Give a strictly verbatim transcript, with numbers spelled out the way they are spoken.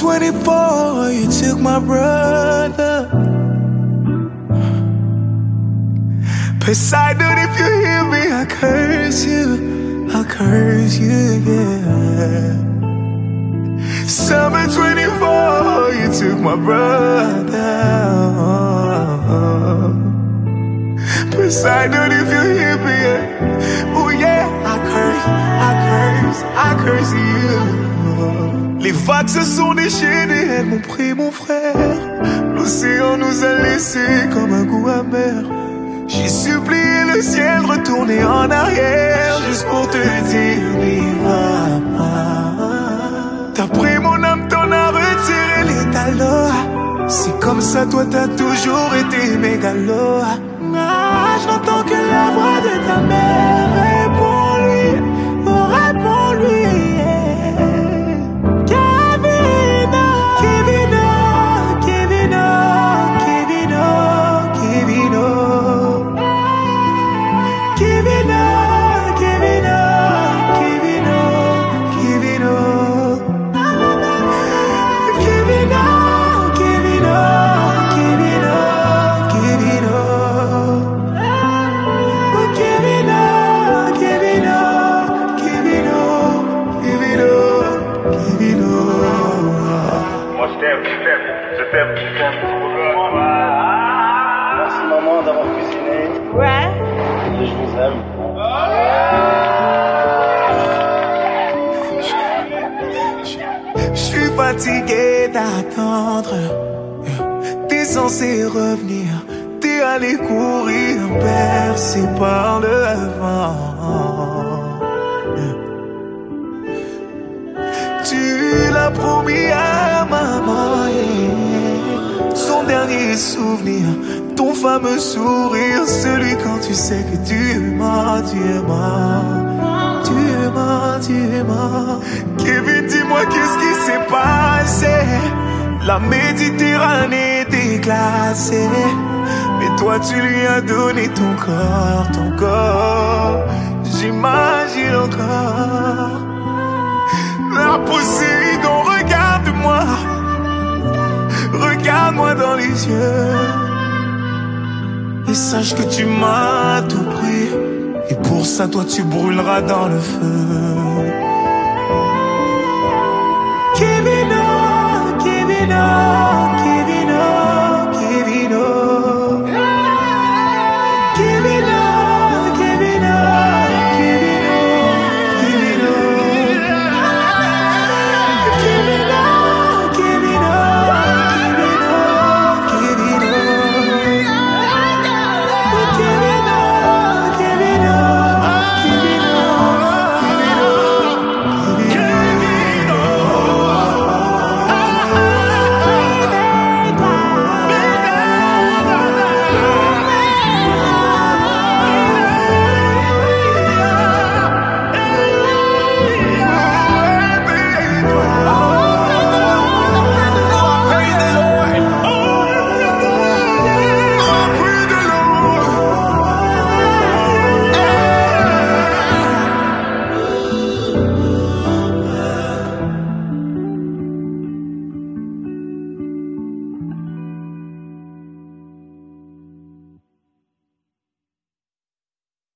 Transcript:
twenty-four, you took my brother. Poseidon, if you hear me, I curse you, I curse you, yeah. Summer twenty-four, you took my brother. Poseidon, if you hear me, yeah. Oh yeah, I curse, I curse, I curse you. Les vagues se sont déchaînées, elles m'ont pris mon frère. L'océan nous a laissés comme un goût amer. J'ai supplié le ciel de retourner en arrière, juste pour te dire n'y va pas. T'as pris mon âme, t'en as retiré les talons. C'est comme ça, toi t'as toujours été mégalo. Ah, j'entends que la voix de ta mère. Réponds-lui, oh réponds-lui, yeah. Kevino, Kevino, Kevino, Kevino, Kevino, Kevino, Kevino, Kevino, Kevino, Kevino, Kevino, Kevino, Kevino. Je t'aime, je t'aime. Merci maman d'avoir cuisiné. Ouais. Et je vous aime. Je suis fatigué d'attendre. T'es censé revenir. T'es allé courir, bercé par le vent. Tu l'as promis à maman, yeah. Son dernier souvenir, ton fameux sourire, celui quand tu sais que tu m'as, tu m'as, tu m'as, tu m'as. Kevin, dis-moi qu'est-ce qui s'est passé? La Méditerranée était glacée, mais toi tu lui as donné ton corps, ton corps. J'imagine encore. La Poséidon, regarde-moi, regarde-moi dans les yeux, et sache que tu m'as tout pris, et pour ça toi tu brûleras dans le feu. Kevin.